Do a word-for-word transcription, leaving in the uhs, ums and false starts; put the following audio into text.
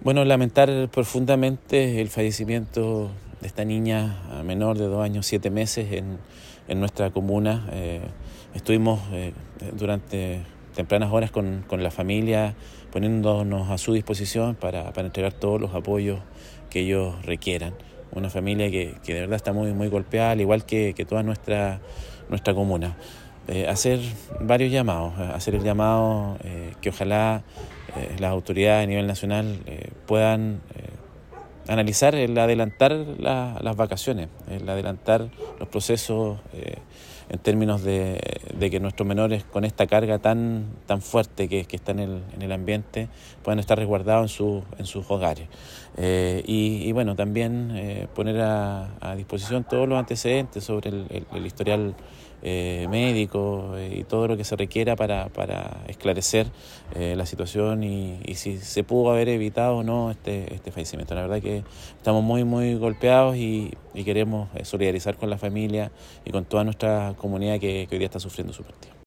Bueno, lamentar profundamente el fallecimiento de esta niña menor de dos años, siete meses en, en nuestra comuna. Eh, estuvimos eh, durante tempranas horas con, con la familia poniéndonos a su disposición para, para entregar todos los apoyos que ellos requieran. Una familia que, que de verdad está muy, muy golpeada, al igual que, que toda nuestra, nuestra comuna. Eh, hacer varios llamados, hacer el llamado eh, que ojalá eh, las autoridades a nivel nacional eh, puedan eh, analizar el adelantar la, las vacaciones, el adelantar los procesos eh, en términos de, de que nuestros menores con esta carga tan, tan fuerte que, que está en el, en el ambiente puedan estar resguardados en, su, en sus hogares. Eh, y, y bueno, también eh, poner a, a disposición todos los antecedentes sobre el, el, el historial eh, médico eh, y todo lo que se requiera para, para esclarecer eh, la situación y, y si se pudo haber evitado o no este, este fallecimiento. La verdad que estamos muy, muy golpeados y, y queremos solidarizar con la familia y con toda nuestra comunidad que, que hoy día está sufriendo su partida.